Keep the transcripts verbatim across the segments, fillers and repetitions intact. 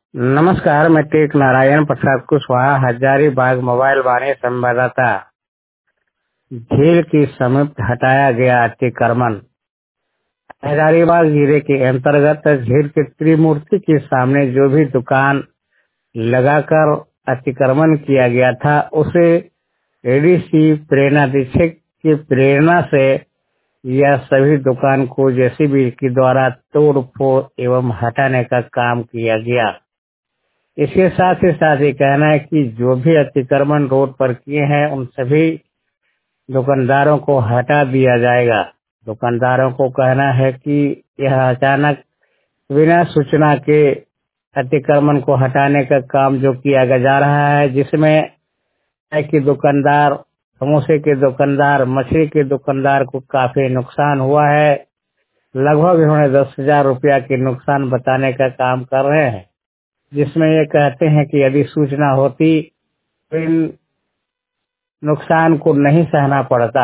नमस्कार, मैं टेक नारायण प्रसाद कुशवाहा हजारीबाग मोबाइल वाणी संवाददाता। झील की समीप हटाया गया अतिक्रमण। हजारीबाग जिले के अंतर्गत झील के त्रिमूर्ति के सामने जो भी दुकान लगाकर अतिक्रमण किया गया था, उसे एडीसी प्रेरणा दीक्षित की प्रेरणा से यह सभी दुकान को जेसीबी के द्वारा तोड़ फोड़ एवं हटाने का काम किया गया। इसके साथ ही साथ ये कहना है कि जो भी अतिक्रमण रोड पर किए हैं उन सभी दुकानदारों को हटा दिया जाएगा। दुकानदारों को कहना है कि यह अचानक बिना सूचना के अतिक्रमण को हटाने का काम जो किया जा रहा है, जिसमें चाय के दुकानदार, समोसे के दुकानदार, मछली के दुकानदार को काफी नुकसान हुआ है। लगभग इन्होंने दस हजार रुपया के नुकसान बताने का काम कर रहे हैं, जिसमें ये कहते हैं कि यदि सूचना होती तो इन नुकसान को नहीं सहना पड़ता।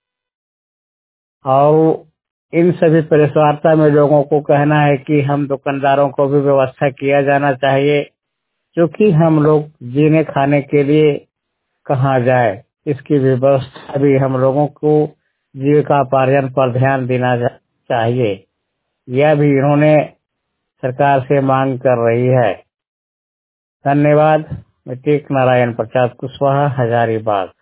और इन सभी परेशानियों में लोगों को कहना है कि हम दुकानदारों को भी व्यवस्था किया जाना चाहिए, क्योंकि हम लोग जीने खाने के लिए कहाँ जाए, इसकी व्यवस्था भी हम लोगों को जीविकापार्जन पर ध्यान देना चाहिए। यह भी इन्होंने सरकार से मांग कर रही है। धन्यवाद। मैं टेक नारायण प्रसाद कुशवाहा, हजारीबाग।